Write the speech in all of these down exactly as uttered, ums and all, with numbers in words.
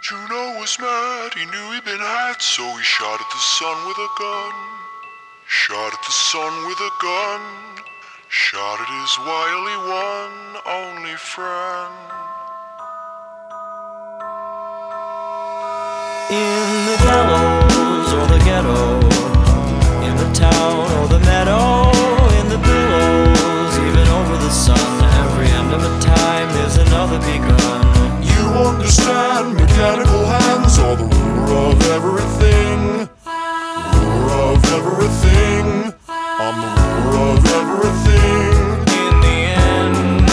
Juno was mad, he knew he'd been had, so he shot at the sun with a gun. Shot at the sun with a gun. Shot at his wily one, only friend. In the gallows or the ghetto, in the town or the meadow, in the billows, even over the sun, every end of a time is another begun. You understand, mechanical hands are the ruler of everything. Ruler of everything. I'm the ruler of everything. In the end,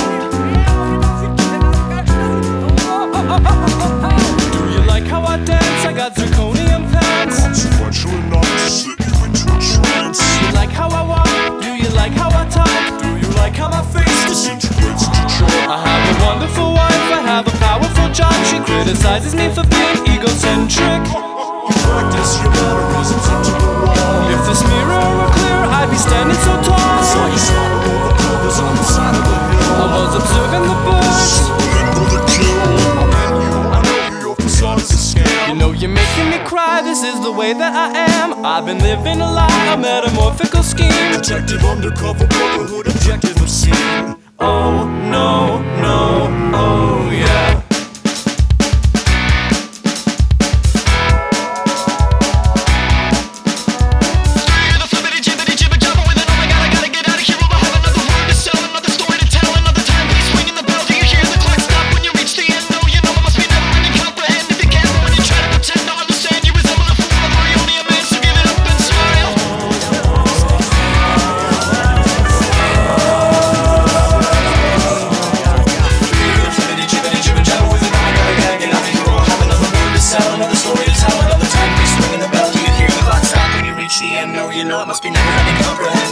do you like how I dance? I got zirconium pants. Consequential enough to slip you into a trance. Do you like how I walk? Do you like how I talk? Do you like how my face Disintegrates into chalk. I have a wonderful wife, I have a powerful job. She criticizes me for being egocentric. You practice your mannerisms into the wall. If this mirror were clear, I'd be standing so tall. I saw you slaughter all the brothers on the side of the hill. I was observing the birds. In for the kill. I met you, I know you, your facade is a scam. You know you're making me cry, this is the way that I am. I've been living a lie, a metamorphical scheme. Detective undercover, brotherhood, objective of scene. Oh no, no, oh yeah. No, you know it must be never ending comprehend.